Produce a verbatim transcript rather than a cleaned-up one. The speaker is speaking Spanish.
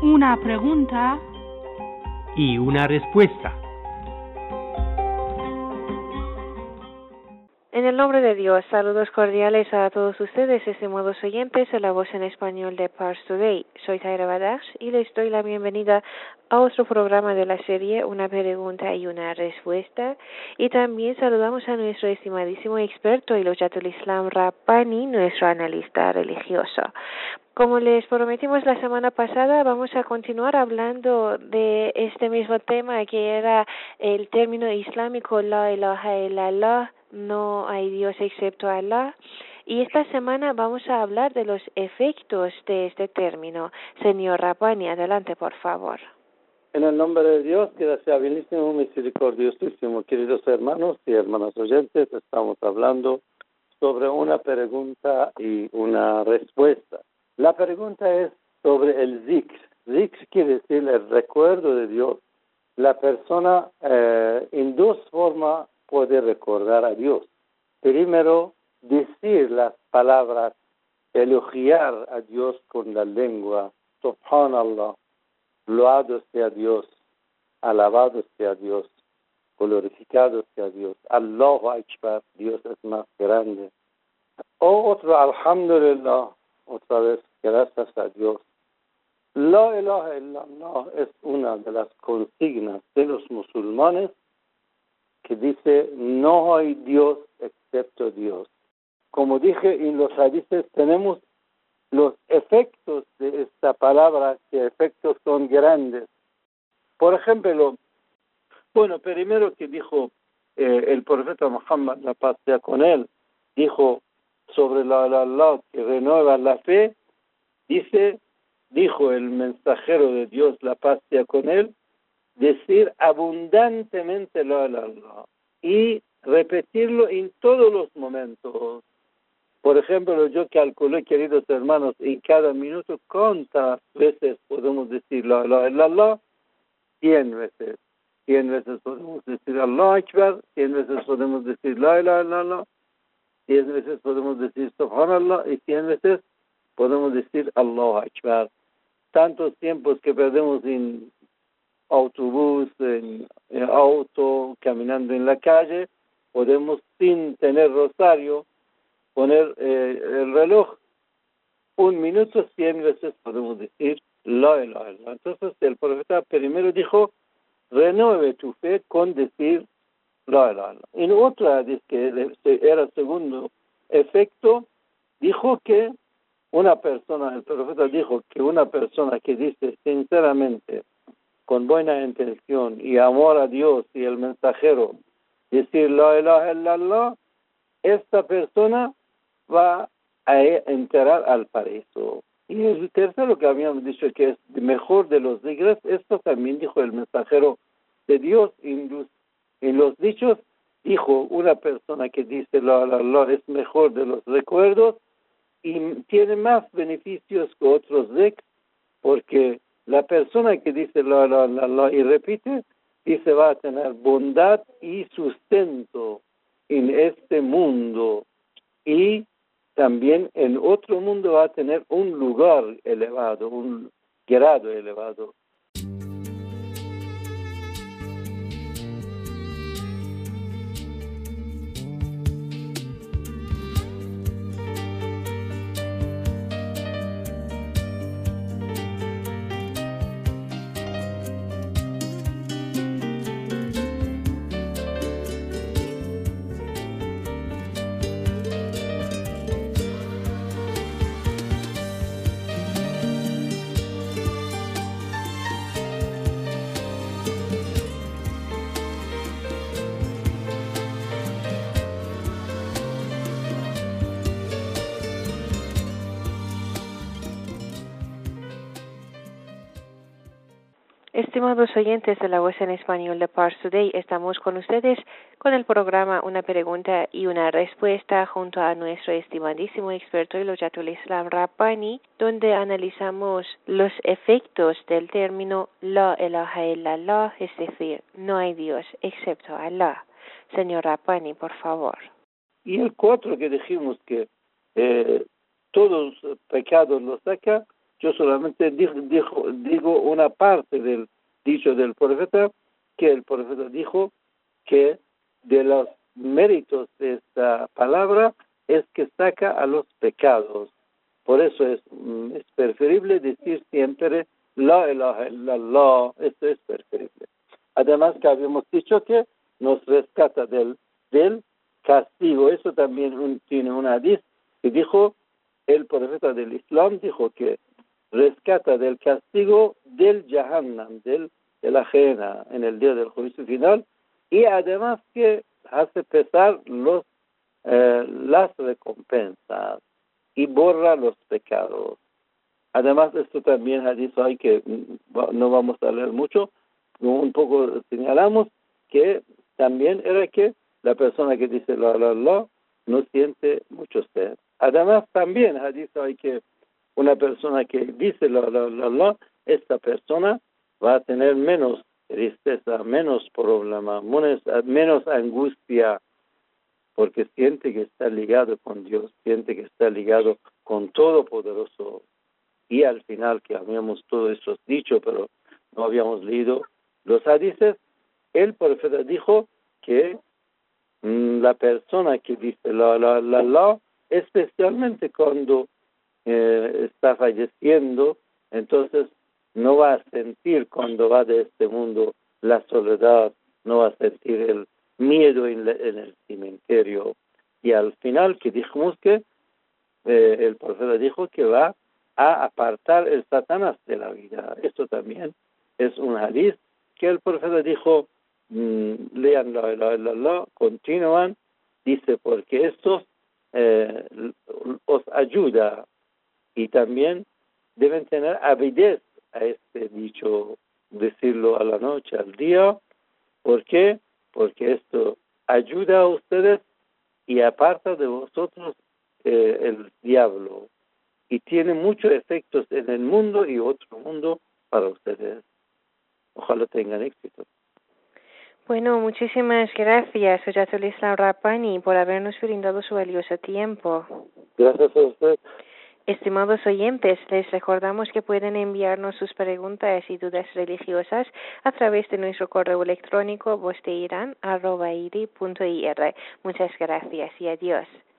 Una pregunta y una respuesta. En el nombre de Dios, saludos cordiales a todos ustedes, estimados oyentes de la voz en español de Pars Today. Soy Zaira Badash y les doy la bienvenida a otro programa de la serie Una pregunta y una respuesta. Y también saludamos a nuestro estimadísimo experto Iloyatul Islam Rabbani, nuestro analista religioso. Como les prometimos la semana pasada, vamos a continuar hablando de este mismo tema que era el término islámico La ilaha illallah, no hay Dios excepto Allah. Y esta semana vamos a hablar de los efectos de este término. Señor Rabbani, adelante por favor. En el nombre de Dios, que sea bienísimo, misericordiosísimo, queridos hermanos y hermanas oyentes, estamos hablando sobre una pregunta y una respuesta. La pregunta es sobre el zikr. Zikr quiere decir el recuerdo de Dios. La persona eh, en dos formas puede recordar a Dios. Primero, decir las palabras, elogiar a Dios con la lengua. Subhanallah, loado sea Dios, alabado sea Dios, glorificado sea Dios. Allahu Akbar, Dios es más grande. O otro, alhamdulillah, otra vez, gracias a Dios. La ilaha illallah es una de las consignas de los musulmanes que dice, no hay Dios excepto Dios. Como dije en los hadices, tenemos los efectos de esta palabra, que efectos son grandes. Por ejemplo, bueno, primero que dijo eh, el profeta Muhammad, la paz sea con él, dijo sobre la Allah que renueva la fe, dice, dijo el mensajero de Dios, la paz sea con él, decir abundantemente la Allah y repetirlo en todos los momentos. Por ejemplo, yo calculé, queridos hermanos, en cada minuto cuántas veces podemos decir la ilaha illallah, cien veces. Cien veces podemos decir Allah Akbar, cien veces podemos decir la ilaha illallah, cien veces podemos decir subhanallah y cien veces podemos decir Allahu Akbar. Tantos tiempos que perdemos en autobús, en, en auto, caminando en la calle, podemos sin tener rosario poner eh, el reloj un minuto, cien veces podemos decir la ilaha illallah. Entonces el profeta primero dijo, renueve tu fe con decir la ilaha illallah. En otra, dice que era el segundo efecto, dijo que una persona, el profeta dijo que una persona que dice sinceramente, con buena intención y amor a Dios y el mensajero, decir la ilaha illallah, esta persona va a entrar al paraíso. Y el tercero que habíamos dicho que es mejor de los zikrs, esto también dijo el mensajero de Dios en los, en los dichos, dijo una persona que dice la ilaha illallah es mejor de los recuerdos y tiene más beneficios que otros zikrs, porque la persona que dice la ilaha illallah y repite, dice va a tener bondad y sustento en este mundo y también en otro mundo va a tener un lugar elevado, un grado elevado. Estimados oyentes de la voz en español de Pars Today, estamos con ustedes con el programa Una pregunta y una respuesta junto a nuestro estimadísimo experto Iloyatul Islam Rabbani, donde analizamos los efectos del término La ilaha illallah, es decir, no hay Dios excepto Allah. Señor Rabbani, por favor. Y el cuatro que dijimos que eh, todos pecados los saca, Yo solamente dijo, dijo, digo una parte del dicho del profeta, que el profeta dijo que de los méritos de esta palabra es que saca a los pecados. Por eso es, es preferible decir siempre la ilaha illallah, esto es preferible. Además que habíamos dicho que nos rescata del, del castigo. Eso también un, tiene un hadith que dijo, el profeta del Islam dijo que rescata del castigo del Jahannam, del, de la ajena en el día del juicio final, y además que hace pesar los, eh, las recompensas y borra los pecados. Además, esto también hadith hay que no vamos a leer mucho, un poco señalamos que también era que la persona que dice la la la no siente mucho sed. Además, también hadith hay que una persona que dice la la la la, esta persona va a tener menos tristeza, menos problema, menos, menos angustia, porque siente que está ligado con Dios, siente que está ligado con Todopoderoso. Y al final, que habíamos todo eso dicho, pero no habíamos leído los hadices, el profeta dijo que mmm, la persona que dice la la la la, especialmente cuando eh, está falleciendo, entonces no va a sentir cuando va de este mundo la soledad, no va a sentir el miedo en, la, en el cementerio. Y al final, que dijimos que eh, el profeta dijo que va a apartar el Satanás de la vida. Esto también es un hadith que el profeta dijo, mmm, lean la la la la, continúan, dice, porque esto eh, os ayuda, y también deben tener avidez a este dicho, decirlo a la noche, al día. ¿Por qué? Porque esto ayuda a ustedes y aparta de vosotros eh, el diablo, y tiene muchos efectos en el mundo y otro mundo para ustedes. Ojalá tengan éxito. Bueno, muchísimas gracias, Hojatul Islam Rabbani, por habernos brindado su valioso tiempo. Gracias a usted. Estimados oyentes, les recordamos que pueden enviarnos sus preguntas y dudas religiosas a través de nuestro correo electrónico voz de irán arroba i d i punto i r. Muchas gracias y adiós.